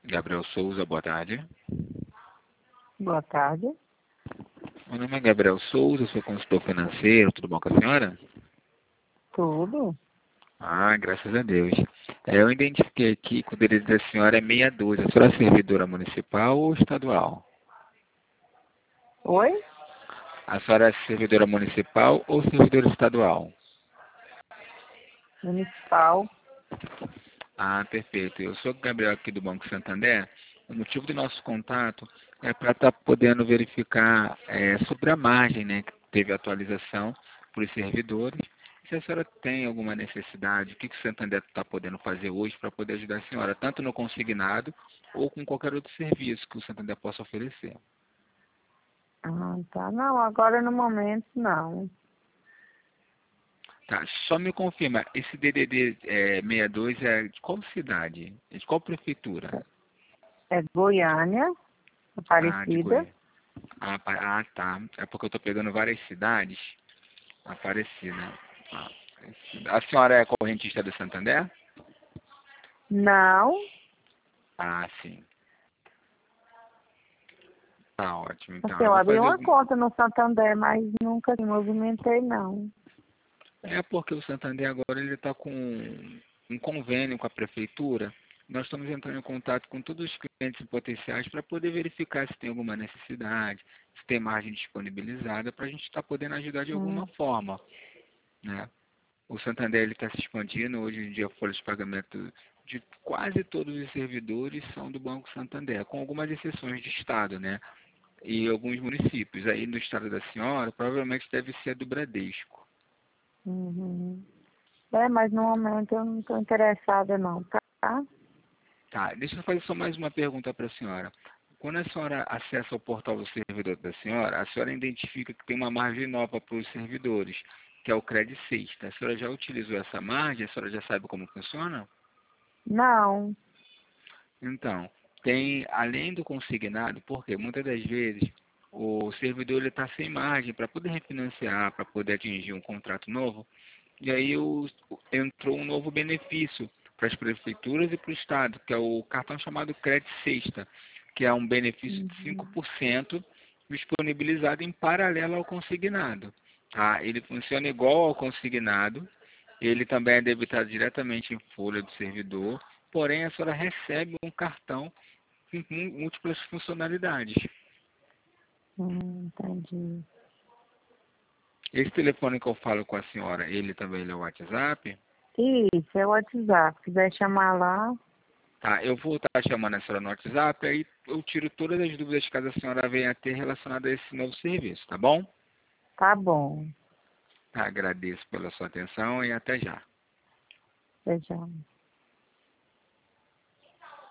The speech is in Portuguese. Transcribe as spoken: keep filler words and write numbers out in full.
Gabriel Souza, boa tarde. Boa tarde. Meu nome é Gabriel Souza, sou consultor financeiro, tudo bom com a senhora? Tudo? Ah, graças a Deus. É, eu identifiquei aqui que o endereço da senhora é sessenta e dois. A senhora é servidora municipal ou estadual? Oi? A senhora é servidora municipal ou servidora estadual? Municipal. Ah, perfeito. Eu sou o Gabriel aqui do Banco Santander. O motivo do nosso contato é para estar podendo verificar é, sobre a margem, né, que teve atualização para os servidores. Se a senhora tem alguma necessidade, o que, que o Santander está podendo fazer hoje para poder ajudar a senhora, tanto no consignado ou com qualquer outro serviço que o Santander possa oferecer. Ah, tá. Não, agora no momento não. Tá, só me confirma, esse D D D é, sessenta e dois é de qual cidade? É de qual prefeitura? É Goiânia, Ah, de Aparecida. Goiânia. Ah, pa- ah, tá. É porque eu tô pegando várias cidades. Aparecida. Ah, Aparecida. A senhora é correntista do Santander? Não. Ah, sim. Tá ótimo. Então, Assim, eu eu vou abri fazer uma algum... conta no Santander, mas nunca me movimentei, não. É porque o Santander agora ele está com um convênio com a prefeitura. Nós estamos entrando em contato com todos os clientes potenciais para poder verificar se tem alguma necessidade, se tem margem disponibilizada, para a gente estar podendo ajudar de alguma Hum. forma, né? O Santander está se expandindo. Hoje em dia a folha de pagamento de quase todos os servidores são do Banco Santander, com algumas exceções de estado, né? E alguns municípios. Aí no estado da senhora, provavelmente deve ser do Bradesco. Uhum. É, mas no momento eu não estou interessada, não, tá? Tá, deixa eu fazer só mais uma pergunta para a senhora. Quando a senhora acessa o portal do servidor da senhora, a senhora identifica que tem uma margem nova para os servidores, que é o Credit Sexta. A senhora já utilizou essa margem? A senhora já sabe como funciona? Não. Então, tem, além do consignado, porque muitas das vezes o servidor está sem margem para poder refinanciar, para poder atingir um contrato novo, e aí o, entrou um novo benefício para as prefeituras e para o Estado, que é o cartão chamado Crédito Sexta, que é um benefício de cinco Uhum. por cento disponibilizado em paralelo ao consignado. Tá? Ele funciona igual ao consignado, ele também é debitado diretamente em folha do servidor, porém a senhora recebe um cartão com múltiplas funcionalidades. Hum, entendi. Esse telefone que eu falo com a senhora, ele também é o WhatsApp? Isso, é o WhatsApp. Se quiser chamar lá, Tá, eu vou estar chamando a senhora no WhatsApp, aí eu tiro todas as dúvidas que a senhora venha a ter relacionadas a esse novo serviço, tá bom? tá bom. Tá, agradeço pela sua atenção e até já. Beijão.